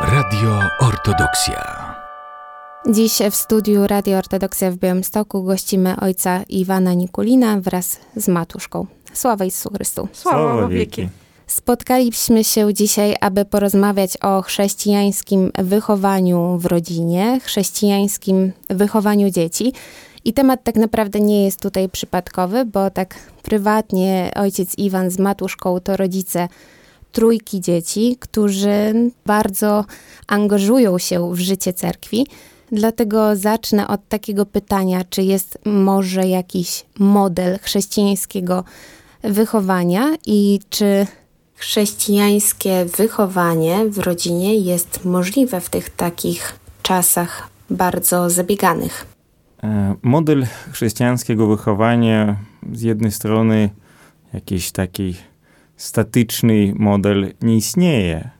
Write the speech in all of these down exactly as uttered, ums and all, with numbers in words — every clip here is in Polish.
Radio Ortodoksja. Dziś w studiu Radio Ortodoksja w Białymstoku gościmy ojca Iwana Nikulina wraz z matuszką. Sława Jezusu Chrystu. Sława wieki. Spotkaliśmy się dzisiaj, aby porozmawiać o chrześcijańskim wychowaniu w rodzinie, chrześcijańskim wychowaniu dzieci. I temat tak naprawdę nie jest tutaj przypadkowy, bo tak prywatnie ojciec Iwan z matuszką to rodzice trójki dzieci, którzy bardzo angażują się w życie cerkwi. Dlatego zacznę od takiego pytania, czy jest może jakiś model chrześcijańskiego wychowania i czy chrześcijańskie wychowanie w rodzinie jest możliwe w tych takich czasach bardzo zabieganych. Model chrześcijańskiego wychowania z jednej strony jakiś taki statyczny model nie istnieje,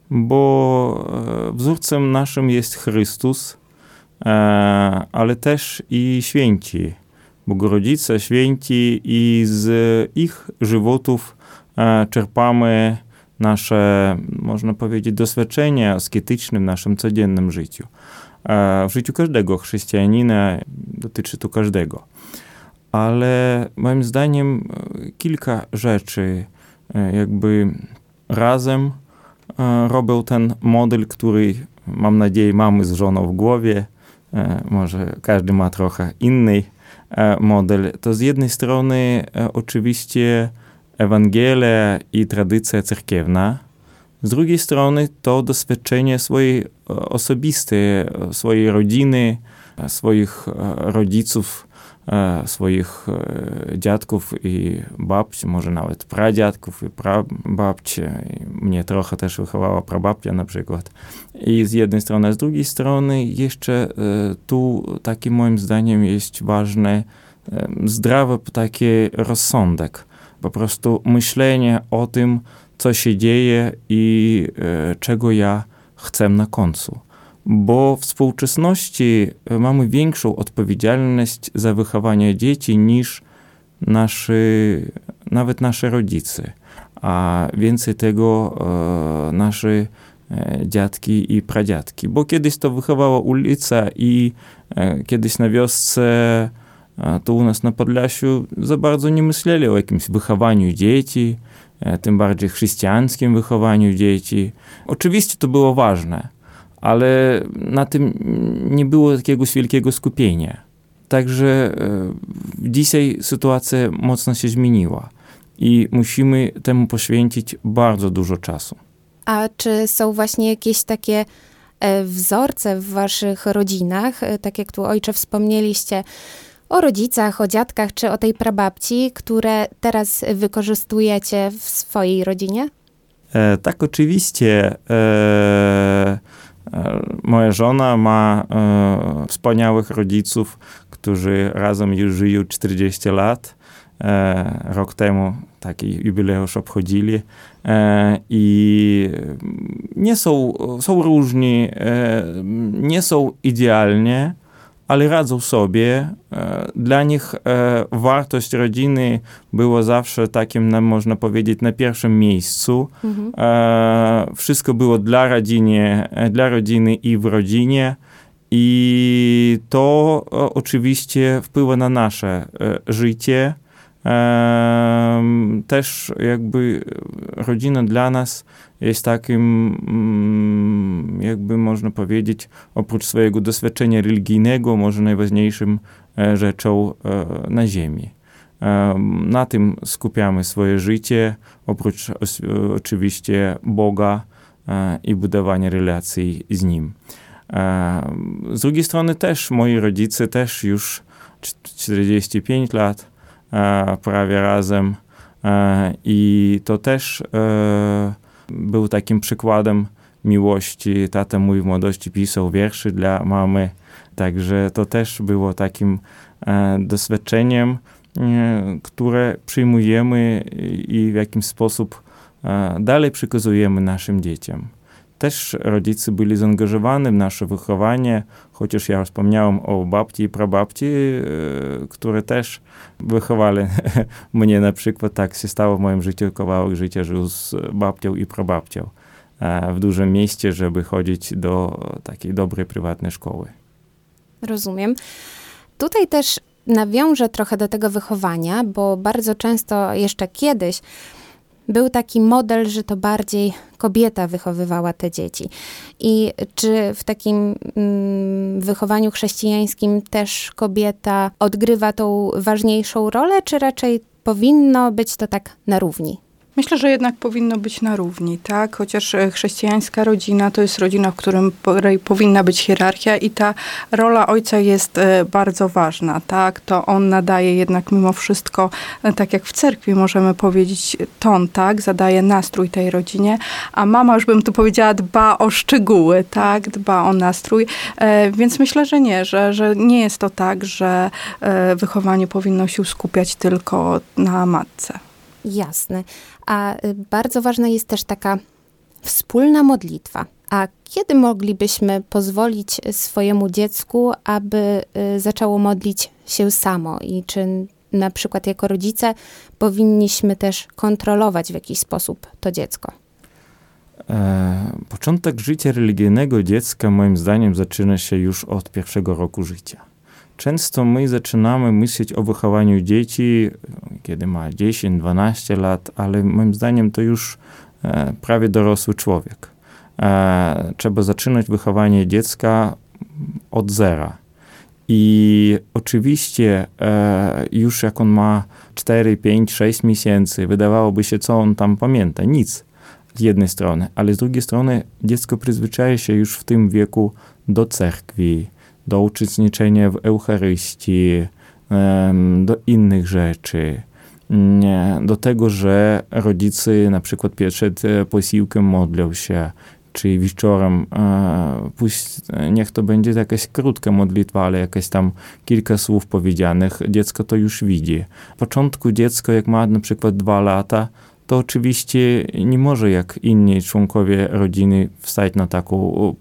bo wzorcem naszym jest Chrystus, ale też i święci, Bogorodzica, święci, i z ich żywotów czerpamy nasze, można powiedzieć, doświadczenia asketyczne w naszym codziennym życiu. W życiu każdego chrześcijanina dotyczy to każdego. Ale moim zdaniem kilka rzeczy jakby razem robią ten model, który, mam nadzieję, mamy z żoną w głowie. Może każdy ma trochę inny model. To z jednej strony oczywiście Ewangelia i tradycja cerkiewna. Z drugiej strony to doświadczenie swojej osobiste, swojej rodziny, swoich rodziców, swoich dziadków i babci, może nawet pradziadków i prababci. Mnie trochę też wychowała prababcia na przykład. I z jednej strony, a z drugiej strony jeszcze tu takim moim zdaniem jest ważny zdrowy taki rozsądek. Po prostu myślenie o tym, co się dzieje i e, czego ja chcę na końcu. Bo w współczesności mamy większą odpowiedzialność za wychowanie dzieci niż nasi, nawet nasze rodzice. A więcej tego e, nasze e, dziadki i pradziadki. Bo kiedyś to wychowała ulica i e, kiedyś na wiosce, a tu u nas na Podlasiu, za bardzo nie myśleli o jakimś wychowaniu dzieci, tym bardziej chrześcijańskim wychowaniu dzieci. Oczywiście to było ważne, ale na tym nie było jakiegoś wielkiego skupienia. Także dzisiaj sytuacja mocno się zmieniła i musimy temu poświęcić bardzo dużo czasu. A czy są właśnie jakieś takie wzorce w waszych rodzinach, tak jak tu ojcze wspomnieliście, o rodzicach, o dziadkach czy o tej prababci, które teraz wykorzystujecie w swojej rodzinie? E, tak, oczywiście. E, e, moja żona ma e, wspaniałych rodziców, którzy razem już żyją czterdzieści lat. E, rok temu taki jubileusz obchodzili. E, I nie są, są różni, e, nie są idealnie, ale radzą sobie. Dla nich wartość rodziny była zawsze takim, można powiedzieć, na pierwszym miejscu. Mhm. Wszystko było dla rodziny, dla rodziny i w rodzinie. I to oczywiście wpływa na nasze życie. Też jakby rodzina dla nas jest takim, jakby można powiedzieć, oprócz swojego doświadczenia religijnego, może najważniejszym rzeczą na ziemi. Na tym skupiamy swoje życie, oprócz oczywiście Boga i budowania relacji z Nim. Z drugiej strony też moi rodzice też już czterdzieści pięć lat prawie razem i to też był takim przykładem miłości. Tata mój w młodości pisał wierszy dla mamy, także to też było takim doświadczeniem, które przyjmujemy i w jakiś sposób dalej przekazujemy naszym dzieciom. Też rodzice byli zaangażowani w nasze wychowanie, chociaż ja wspomniałem o babci i prababci, które też wychowali mnie na przykład. Tak się stało w moim życiu, kawałek życia żył z babcią i prababcią. w dużym mieście, żeby chodzić do takiej dobrej, prywatnej szkoły. Rozumiem. Tutaj też nawiążę trochę do tego wychowania, bo bardzo często jeszcze kiedyś był taki model, że to bardziej kobieta wychowywała te dzieci. I czy w takim mm, wychowaniu chrześcijańskim też kobieta odgrywa tą ważniejszą rolę, czy raczej powinno być to tak na równi? Myślę, że jednak powinno być na równi, tak? Chociaż chrześcijańska rodzina to jest rodzina, w którym powinna być hierarchia i ta rola ojca jest bardzo ważna, tak? To on nadaje jednak mimo wszystko, tak jak w cerkwi możemy powiedzieć, ton, tak? Zadaje nastrój tej rodzinie, a mama, już bym tu powiedziała, dba o szczegóły, tak? Dba o nastrój, więc myślę, że nie, że, że nie jest to tak, że wychowanie powinno się skupiać tylko na matce. Jasne. A bardzo ważna jest też taka wspólna modlitwa. A kiedy moglibyśmy pozwolić swojemu dziecku, aby zaczęło modlić się samo? I czy na przykład jako rodzice powinniśmy też kontrolować w jakiś sposób to dziecko? E, początek życia religijnego dziecka moim zdaniem zaczyna się już od pierwszego roku życia. Często my zaczynamy myśleć o wychowaniu dzieci, kiedy ma dziesięć dwanaście lat, ale moim zdaniem to już e, prawie dorosły człowiek. E, trzeba zaczynać wychowanie dziecka od zera. I oczywiście e, już jak on ma cztery, pięć, sześć miesięcy, wydawałoby się, co on tam pamięta. Nic z jednej strony, ale z drugiej strony dziecko przyzwyczaja się już w tym wieku do cerkwi, do uczestniczenia w Eucharystii, do innych rzeczy, do tego, że rodzice na przykład przed posiłkiem modlą się, czy wieczorem, puść, niech to będzie jakaś krótka modlitwa, ale jakaś tam kilka słów powiedzianych, dziecko to już widzi. W początku dziecko, jak ma na przykład dwa lata, to oczywiście nie może jak inni członkowie rodziny wstać na taką,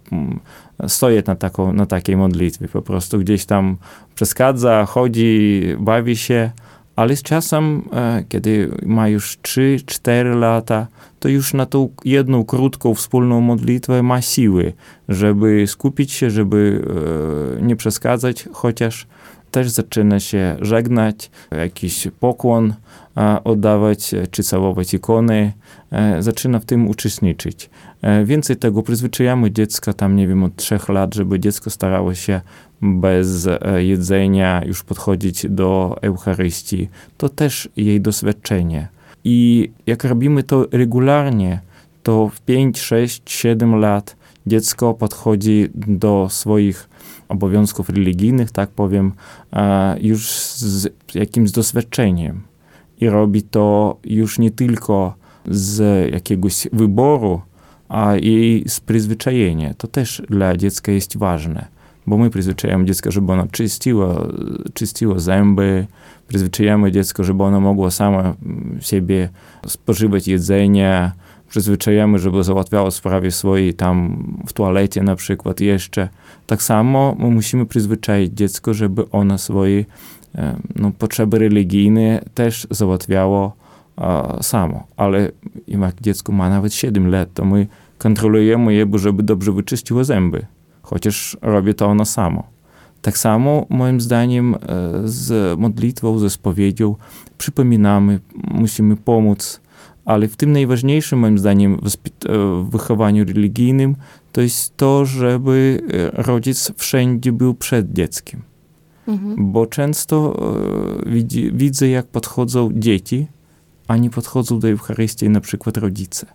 stoję na, taką, na takiej modlitwie. Po prostu gdzieś tam przeszkadza, chodzi, bawi się, ale z czasem, kiedy ma już trzy cztery lata, to już na tą jedną krótką wspólną modlitwę ma siły, żeby skupić się, żeby nie przeszkadzać, chociaż też zaczyna się żegnać, jakiś pokłon oddawać, czy całować ikony, zaczyna w tym uczestniczyć. Więcej tego, przyzwyczajamy dziecka tam, nie wiem, od trzech lat, żeby dziecko starało się bez jedzenia już podchodzić do Eucharystii. To też jej doświadczenie. I jak robimy to regularnie, to w pięć, sześć, siedem lat dziecko podchodzi do swoich obowiązków religijnych, tak powiem, już z jakimś doświadczeniem. I robi to już nie tylko z jakiegoś wyboru, a i z przyzwyczajenia. To też dla dziecka jest ważne, bo my przyzwyczajamy dziecko, żeby ono czyściło, czyściło zęby, przyzwyczajamy dziecko, żeby ono mogło samo siebie spożywać jedzenie, przyzwyczajamy, żeby załatwiało sprawy swoje tam w toalecie na przykład jeszcze. Tak samo my musimy przyzwyczaić dziecko, żeby ono swoje no, potrzeby religijne też załatwiało a, samo. Ale jak dziecko ma nawet siedem lat, to my kontrolujemy je, żeby dobrze wyczyściło zęby. Chociaż robi to ono samo. Tak samo, moim zdaniem, z modlitwą, ze spowiedzią przypominamy, musimy pomóc, ale w tym najważniejszym, moim zdaniem, w wychowaniu religijnym, to jest to, żeby rodzic wszędzie był przed dzieckiem. Mhm. Bo często e, widzi, widzę, jak podchodzą dzieci, a nie podchodzą do Eucharystii na przykład rodzice.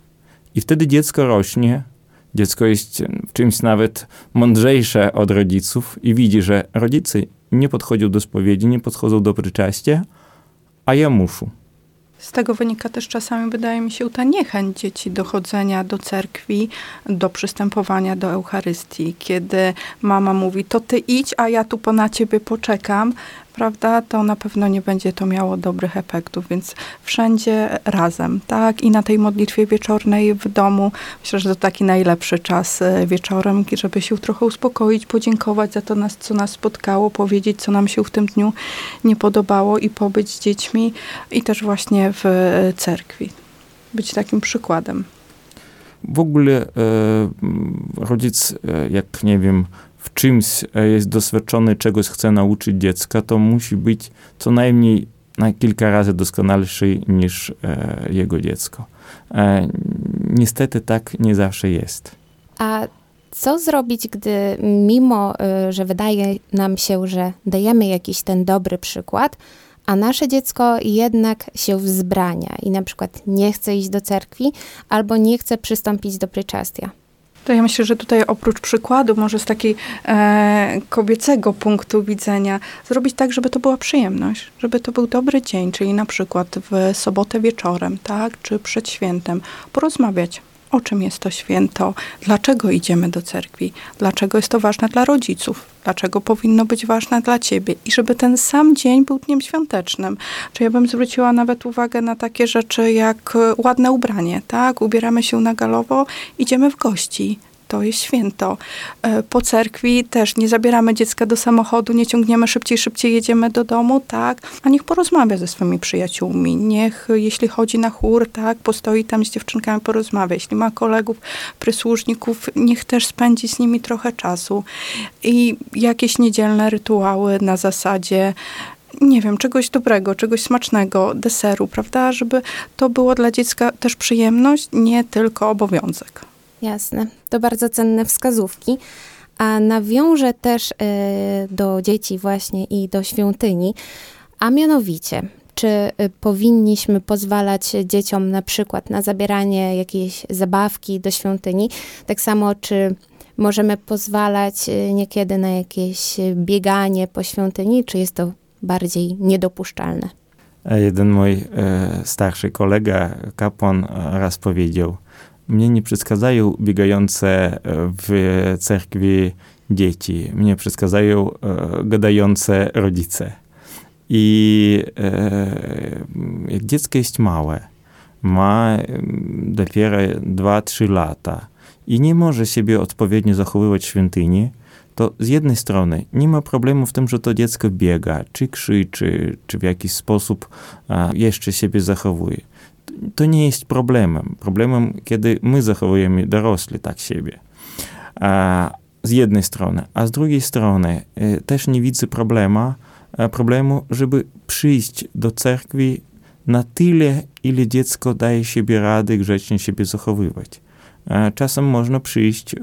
I wtedy dziecko rośnie, dziecko jest w czymś nawet mądrzejsze od rodziców i widzi, że rodzice nie podchodzą do spowiedzi, nie podchodzą do przyczastia, a ja muszę. Z tego wynika też czasami, wydaje mi się, ta niechęć dzieci do chodzenia do cerkwi, do przystępowania do Eucharystii. Kiedy mama mówi, to ty idź, a ja tu po na ciebie poczekam, prawda, to na pewno nie będzie to miało dobrych efektów, więc wszędzie razem, tak, i na tej modlitwie wieczornej w domu, myślę, że to taki najlepszy czas wieczorem, żeby się trochę uspokoić, podziękować za to, nas, co nas spotkało, powiedzieć, co nam się w tym dniu nie podobało i pobyć z dziećmi i też właśnie w cerkwi. Być takim przykładem. w ogóle rodzic, jak nie wiem, w czymś jest doświadczony, czegoś chce nauczyć dziecka, to musi być co najmniej na kilka razy doskonalszy niż jego dziecko. Niestety tak nie zawsze jest. A co zrobić, gdy mimo, że wydaje nam się, że dajemy jakiś ten dobry przykład, a nasze dziecko jednak się wzbrania i na przykład nie chce iść do cerkwi albo nie chce przystąpić do pryczastia? To ja myślę, że tutaj oprócz przykładu, może z takiej e, kobiecego punktu widzenia, zrobić tak, żeby to była przyjemność, żeby to był dobry dzień, czyli na przykład w sobotę wieczorem, tak, czy przed świętem, porozmawiać. O czym jest to święto? Dlaczego idziemy do cerkwi? Dlaczego jest to ważne dla rodziców? Dlaczego powinno być ważne dla ciebie? I żeby ten sam dzień był dniem świątecznym. Czy ja bym zwróciła nawet uwagę na takie rzeczy jak ładne ubranie, tak? Ubieramy się na galowo, idziemy w gości. To jest święto. Po cerkwi też nie zabieramy dziecka do samochodu, nie ciągniemy szybciej, szybciej jedziemy do domu, tak? A niech porozmawia ze swoimi przyjaciółmi. Niech, jeśli chodzi na chór, tak, postoi tam z dziewczynkami, porozmawia. Jeśli ma kolegów, przysłużników, niech też spędzi z nimi trochę czasu. I jakieś niedzielne rytuały na zasadzie, nie wiem, czegoś dobrego, czegoś smacznego, deseru, prawda? Żeby to było dla dziecka też przyjemność, nie tylko obowiązek. Jasne. To bardzo cenne wskazówki. A nawiążę też y, do dzieci właśnie i do świątyni. A mianowicie, czy y, powinniśmy pozwalać dzieciom na przykład na zabieranie jakiejś zabawki do świątyni? Tak samo, czy możemy pozwalać y, niekiedy na jakieś bieganie po świątyni, czy jest to bardziej niedopuszczalne? Jeden mój e, starszy kolega, kapłan, raz powiedział: mnie nie przeszkadzają biegające w cerkwi dzieci. Mnie przeszkadzają e, gadające rodzice. I e, jak dziecko jest małe, ma dopiero dwa trzy lata i nie może siebie odpowiednio zachowywać w świątyni, to z jednej strony nie ma problemu w tym, że to dziecko biega, czy krzyczy, czy w jakiś sposób a, jeszcze siebie zachowuje. To nie jest problemem. Problemem, kiedy my zachowujemy dorośli tak siebie. A, z jednej strony. A z drugiej strony e, też nie widzę problemu, e, problemu, żeby przyjść do cerkwi na tyle, ile dziecko daje siebie rady grzecznie siebie zachowywać. E, czasem można przyjść, e,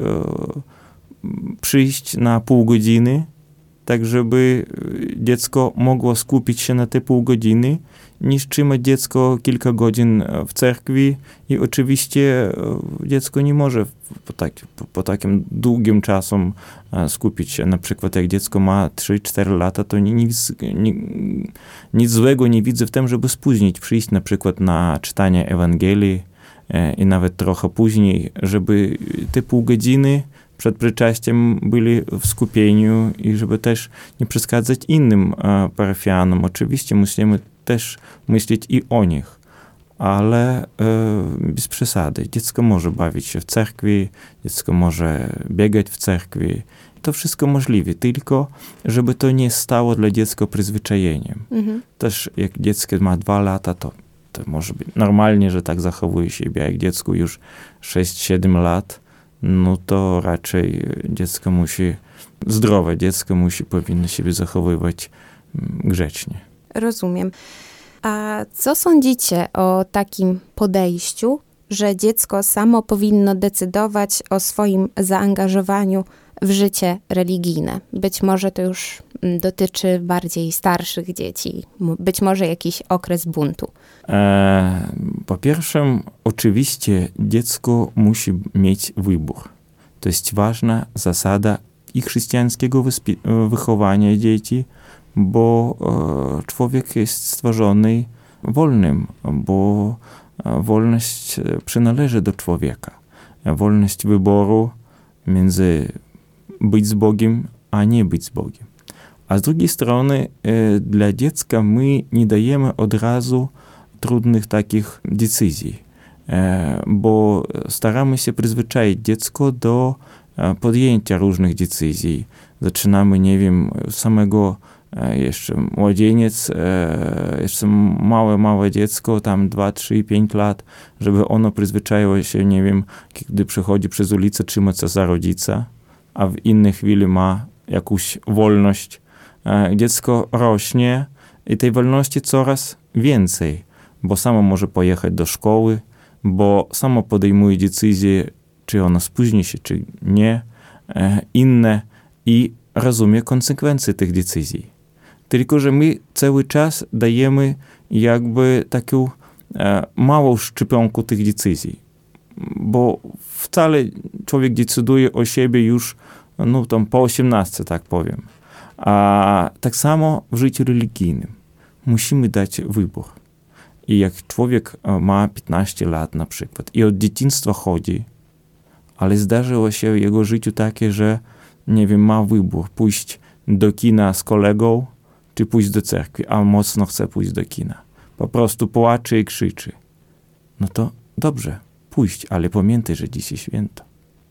przyjść na pół godziny, tak żeby dziecko mogło skupić się na te pół godziny, niż trzymać dziecko kilka godzin w cerkwi i oczywiście dziecko nie może po, tak, po, po takim długim czasem skupić się. Na przykład jak dziecko ma trzy cztery lata, to nic, nic, nic złego nie widzę w tym, żeby spóźnić, przyjść na przykład na czytanie Ewangelii i nawet trochę później, żeby te pół godziny przed przyczastiem byli w skupieniu i żeby też nie przeszkadzać innym e, parafianom. Oczywiście musimy też myśleć i o nich, ale e, bez przesady. Dziecko może bawić się w cerkwi, dziecko może biegać w cerkwi. To wszystko możliwe, tylko żeby to nie stało dla dziecka przyzwyczajeniem. Mhm. Też jak dziecko ma dwa lata, to, to może być normalnie, że tak zachowuje siebie, a jak dziecku już sześć siedem lat, no to raczej dziecko musi, zdrowe dziecko musi, powinno siebie zachowywać grzecznie. Rozumiem. A co sądzicie o takim podejściu, że dziecko samo powinno decydować o swoim zaangażowaniu w życie religijne? Być może to już dotyczy bardziej starszych dzieci, być może jakiś okres buntu. E, po pierwsze, oczywiście dziecko musi mieć wybór. To jest ważna zasada i chrześcijańskiego wychowania dzieci, bo e, człowiek jest stworzony wolnym, bo wolność przynależy do człowieka. Wolność wyboru między być z Bogiem, a nie być z Bogiem. A z drugiej strony e, dla dziecka my nie dajemy od razu trudnych takich decyzji, e, bo staramy się przyzwyczaić dziecko do e, podjęcia różnych decyzji. Zaczynamy, nie wiem, samego jeszcze młodzieniec, jeszcze małe, małe dziecko, tam dwa, trzy, pięć lat, żeby ono przyzwyczaiło się, nie wiem, kiedy przechodzi przez ulicę, trzyma się za rodzica, a w innej chwili ma jakąś wolność. Dziecko rośnie i tej wolności coraz więcej, bo samo może pojechać do szkoły, bo samo podejmuje decyzje, czy ono spóźni się, czy nie, inne i rozumie konsekwencje tych decyzji. Tylko że my cały czas dajemy jakby taką e, małą szczepionkę tych decyzji, bo wcale człowiek decyduje o siebie już no, tam po osiemnastce, tak powiem. A tak samo w życiu religijnym musimy dać wybór. I jak człowiek ma piętnaście lat na przykład i od dzieciństwa chodzi, ale zdarzyło się w jego życiu takie, że nie wiem, ma wybór pójść do kina z kolegą, czy pójść do cerkwi, a mocno chce pójść do kina. Po prostu płacze i krzyczy. No to dobrze, pójść, ale pamiętaj, że dzisiaj święto.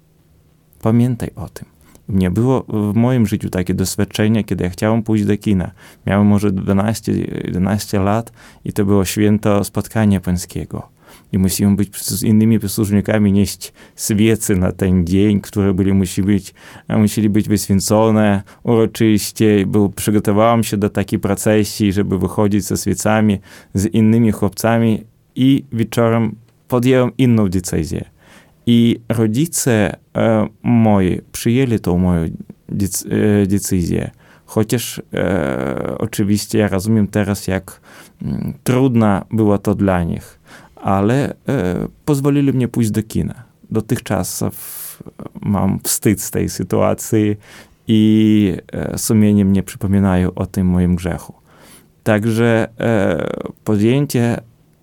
Pamiętaj o tym. Nie było w moim życiu takie doświadczenie, kiedy ja chciałem pójść do kina. Miałem może dwanaście jedenaście lat i to było święto spotkania pańskiego. I musimy być z innymi posłużnikami nieść świece na ten dzień, które byli, musi być, musieli być wyświęcone uroczyście. Był, przygotowałem się do takiej procesji, żeby wychodzić ze świecami, z innymi chłopcami i wieczorem podjąłem inną decyzję. I rodzice e, moi przyjęli tą moją dec- e, decyzję. Chociaż e, oczywiście ja rozumiem teraz, jak m, trudna była to dla nich. Ale e, pozwolili mnie pójść do kina. Dotychczas mam wstyd z tej sytuacji i e, sumienie mnie przypominają o tym moim grzechu. Także e, podjęcie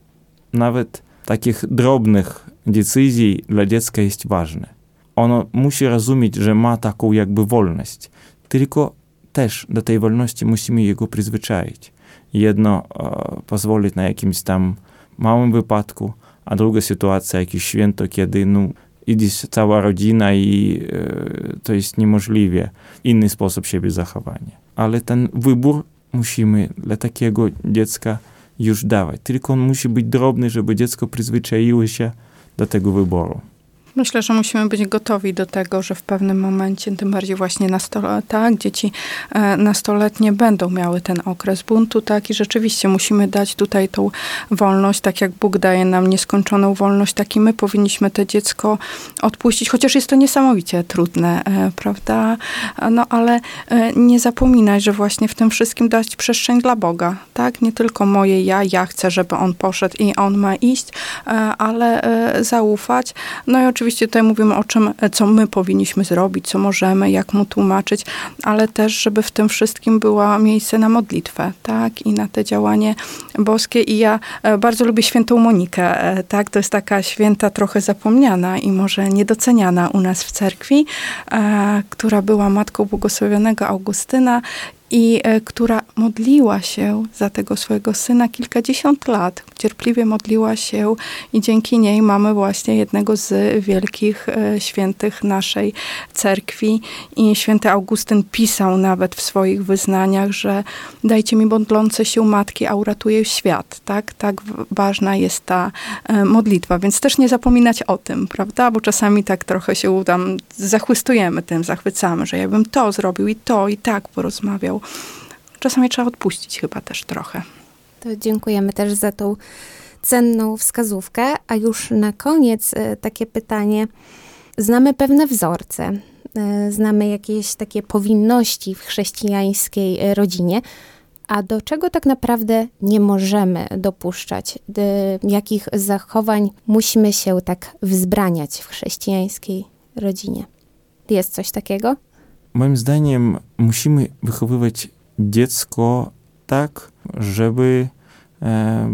nawet takich drobnych decyzji dla dziecka jest ważne. Ono musi rozumieć, że ma taką jakby wolność. Tylko też do tej wolności musimy jego przyzwyczaić. Jedno e, pozwolić na jakimś tam małym wypadku, a druga sytuacja, jakieś święto, kiedy no, idzie cała rodzina i e, to jest niemożliwe. Inny sposób siebie zachowania. Ale ten wybór musimy dla takiego dziecka już dawać. Tylko on musi być drobny, żeby dziecko przyzwyczaiło się do tego wyboru. Myślę, że musimy być gotowi do tego, że w pewnym momencie, tym bardziej właśnie nastoletnie, tak, dzieci e, nastoletnie będą miały ten okres buntu, tak, i rzeczywiście musimy dać tutaj tą wolność, tak jak Bóg daje nam nieskończoną wolność, tak i my powinniśmy to dziecko odpuścić, chociaż jest to niesamowicie trudne, e, prawda, no ale e, nie zapominać, że właśnie w tym wszystkim dać przestrzeń dla Boga, tak, nie tylko moje ja, ja chcę, żeby on poszedł i on ma iść, e, ale e, zaufać, no i oczywiście Oczywiście tutaj mówimy o czym, co my powinniśmy zrobić, co możemy, jak mu tłumaczyć, ale też, żeby w tym wszystkim było miejsce na modlitwę, tak, i na te działanie boskie. I ja bardzo lubię świętą Monikę, tak, to jest taka święta trochę zapomniana i może niedoceniana u nas w cerkwi, e, która była matką błogosławionego Augustyna i e, która modliła się za tego swojego syna kilkadziesiąt lat. Cierpliwie modliła się i dzięki niej mamy właśnie jednego z wielkich e, świętych naszej cerkwi. I święty Augustyn pisał nawet w swoich wyznaniach, że dajcie mi modlące się matki, a uratuję świat. Tak, tak ważna jest ta e, modlitwa. Więc też nie zapominać o tym, prawda? Bo czasami tak trochę się tam zachwystujemy tym, zachwycamy, że ja bym to zrobił i to i tak porozmawiał. Czasami trzeba odpuścić chyba też trochę. To dziękujemy też za tą cenną wskazówkę. A już na koniec takie pytanie. Znamy pewne wzorce, znamy jakieś takie powinności w chrześcijańskiej rodzinie, a do czego tak naprawdę nie możemy dopuszczać? Do jakich zachowań musimy się tak wzbraniać w chrześcijańskiej rodzinie? Jest coś takiego? Moim zdaniem musimy wychowywać dziecko tak, żeby e,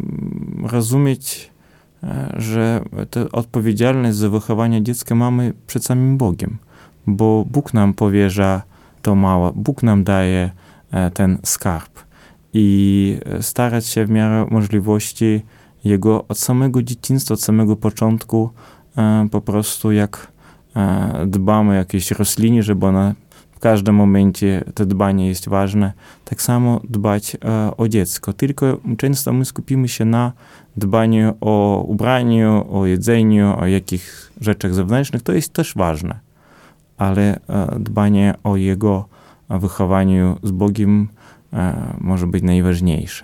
rozumieć, e, że tę odpowiedzialność za wychowanie dziecka mamy przed samym Bogiem, bo Bóg nam powierza to małe, Bóg nam daje e, ten skarb i starać się w miarę możliwości Jego od samego dzieciństwa, od samego początku e, po prostu jak e, dbamy o jakieś rośliny, żeby ona w każdym momencie to dbanie jest ważne. Tak samo dbać e, o dziecko. Tylko często my skupimy się na dbaniu o ubraniu, o jedzeniu, o jakichś rzeczach zewnętrznych. To jest też ważne. Ale e, dbanie o jego wychowaniu z Bogiem e, może być najważniejsze.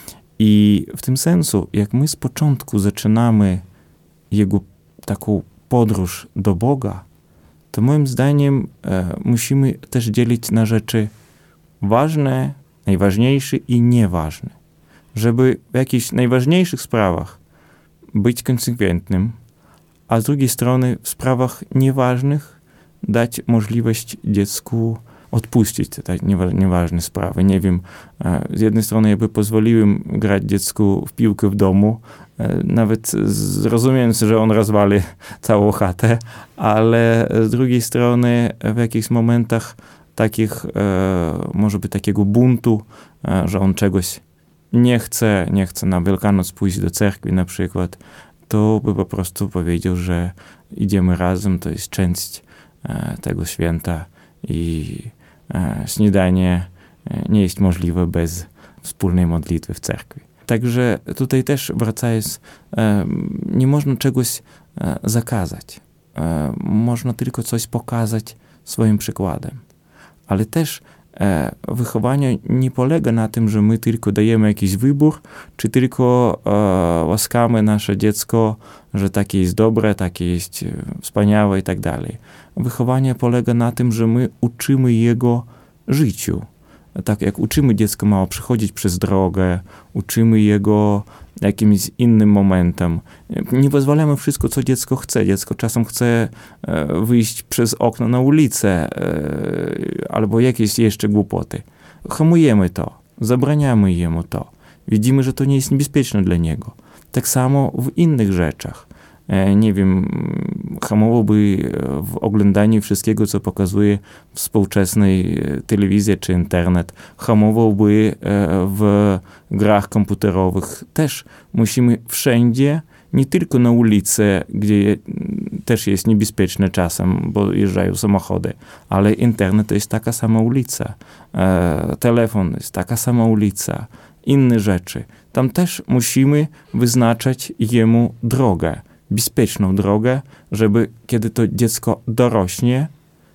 I w tym sensu, jak my z początku zaczynamy jego taką podróż do Boga, to moim zdaniem e, musimy też dzielić na rzeczy ważne, najważniejsze i nieważne. Żeby w jakichś najważniejszych sprawach być konsekwentnym, a z drugiej strony w sprawach nieważnych dać możliwość dziecku odpuścić te nieważne sprawy. Nie wiem, z jednej strony jakby pozwoliłem grać dziecku w piłkę w domu, nawet zrozumiejąc, że on rozwali całą chatę, ale z drugiej strony w jakichś momentach takich, może by takiego buntu, że on czegoś nie chce, nie chce na Wielkanoc pójść do cerkwi na przykład, to by po prostu powiedział, że idziemy razem, to jest część tego święta i śniadanie nie jest możliwe bez wspólnej modlitwy w cerkwi. Także tutaj też wracając, nie można czegoś zakazać. Można tylko coś pokazać swoim przykładem. Ale też wychowanie nie polega na tym, że my tylko dajemy jakiś wybór, czy tylko łaskamy nasze dziecko, że takie jest dobre, takie jest wspaniałe i tak dalej. Wychowanie polega na tym, że my uczymy jego życiu. Tak jak uczymy dziecko mało przechodzić przez drogę, uczymy jego jakimś innym momentem. Nie pozwalamy wszystko, co dziecko chce. Dziecko czasem chce wyjść przez okno na ulicę albo jakieś jeszcze głupoty. Hamujemy to, zabraniamy jemu to. Widzimy, że to nie jest niebezpieczne dla niego. Tak samo w innych rzeczach. Nie wiem, hamowałby w oglądaniu wszystkiego, co pokazuje współczesnej telewizja czy internet. Hamowałby w grach komputerowych. Też musimy wszędzie, nie tylko na ulicy, gdzie też jest niebezpieczne czasem, bo jeżdżają samochody, ale internet to jest taka sama ulica. Telefon jest taka sama ulica. Inne rzeczy. Tam też musimy wyznaczać jemu drogę. Bezpieczną drogę, żeby kiedy to dziecko dorośnie,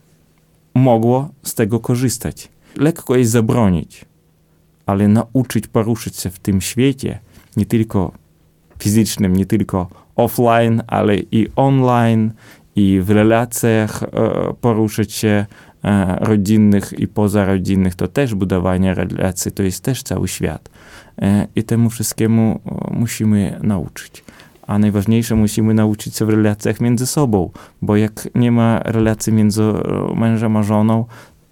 mogło z tego korzystać. Lekko jest zabronić, ale nauczyć poruszyć się w tym świecie, nie tylko fizycznym, nie tylko offline, ale i online, i w relacjach e, poruszyć się e, rodzinnych i pozarodzinnych. To też budowanie relacji, to jest też cały świat. E, I temu wszystkiemu musimy nauczyć. A najważniejsze, musimy nauczyć się w relacjach między sobą, bo jak nie ma relacji między mężem a żoną,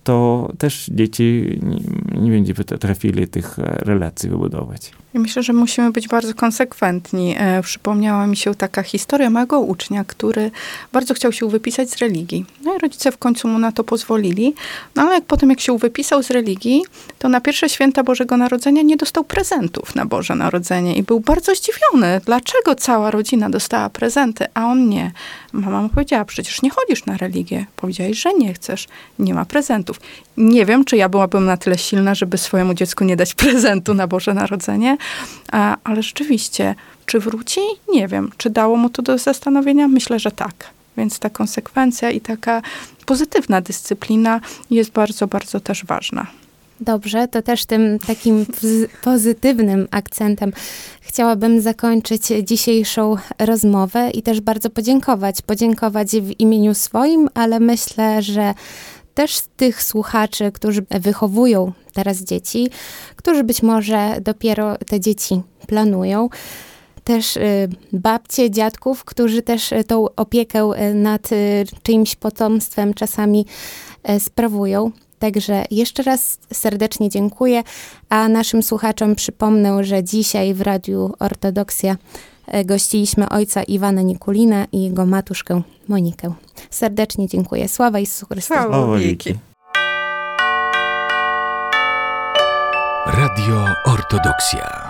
to też dzieci nie, nie będzie potrafili tych relacji wybudować. Ja myślę, że musimy być bardzo konsekwentni. E, przypomniała mi się taka historia mojego ucznia, który bardzo chciał się wypisać z religii. No i rodzice w końcu mu na to pozwolili. No ale jak potem, jak się wypisał z religii, to na pierwsze święta Bożego Narodzenia nie dostał prezentów na Boże Narodzenie. I był bardzo zdziwiony, dlaczego cała rodzina dostała prezenty, a on nie. Mama mu powiedziała, przecież nie chodzisz na religię. Powiedziałeś, że nie chcesz. Nie ma prezentów. Nie wiem, czy ja byłabym na tyle silna, żeby swojemu dziecku nie dać prezentu na Boże Narodzenie, a, ale rzeczywiście, czy wróci? Nie wiem. Czy dało mu to do zastanowienia? Myślę, że tak. Więc ta konsekwencja i taka pozytywna dyscyplina jest bardzo, bardzo też ważna. Dobrze, to też tym takim pozytywnym akcentem chciałabym zakończyć dzisiejszą rozmowę i też bardzo podziękować. Podziękować w imieniu swoim, ale myślę, że też tych słuchaczy, którzy wychowują teraz dzieci, którzy być może dopiero te dzieci planują. Też y, babcie, dziadków, którzy też y, tą opiekę y, nad y, czyimś potomstwem czasami y, sprawują. Także jeszcze raz serdecznie dziękuję, a naszym słuchaczom przypomnę, że dzisiaj w Radiu Ortodoksja y, gościliśmy ojca Iwana Nikulina i jego matuszkę Monikę. Serdecznie dziękuję. Sława Jezusu Chrystusowi. Sława wieki. Radio Ortodoksja.